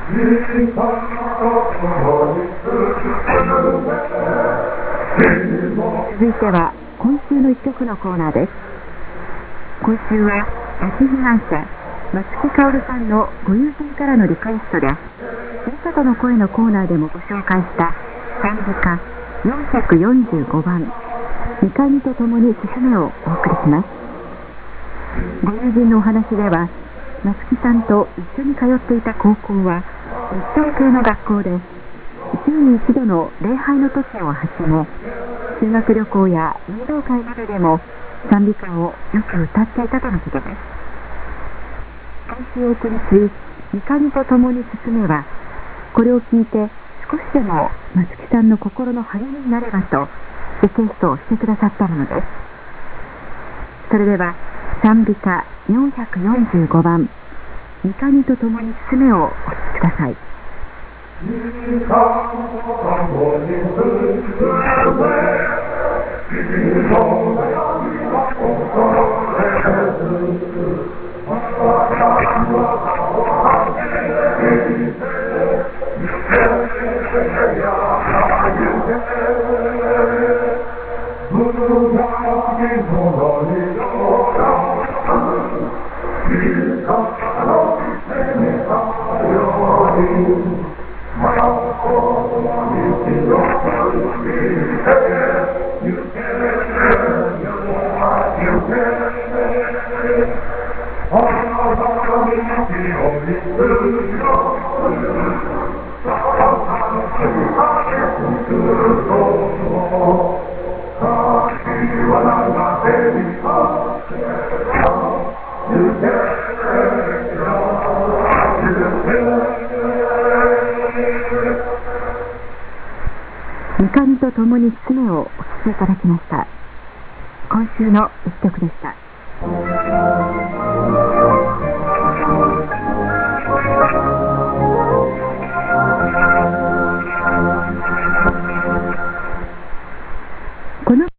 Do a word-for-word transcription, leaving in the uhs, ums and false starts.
続いては今週の一曲のコーナーです。今週は拉致被害者松木薫さんのご友人からのリクエストで、ふるさとの声のコーナーでもご紹介した賛美歌よんひゃくよんじゅうごばん「御神と共に進め」をお送りします。ご友人のお話では、松木さんと一緒に通っていた高校は日照系の学校で、週に一度の礼拝の時をはじめ、修学旅行や運動会などでも賛美歌をよく歌っていたとのことです。今週お送りする「御神と共に進め」は、これを聞いて少しでも松木さんの心の励みになればとリクエストをしてくださったものです。それでは賛美歌よんひゃくよんじゅうごばん「御神と共に進め」をお聴きください。御神と共に進めをお聴きいただきました。今週の一曲でした。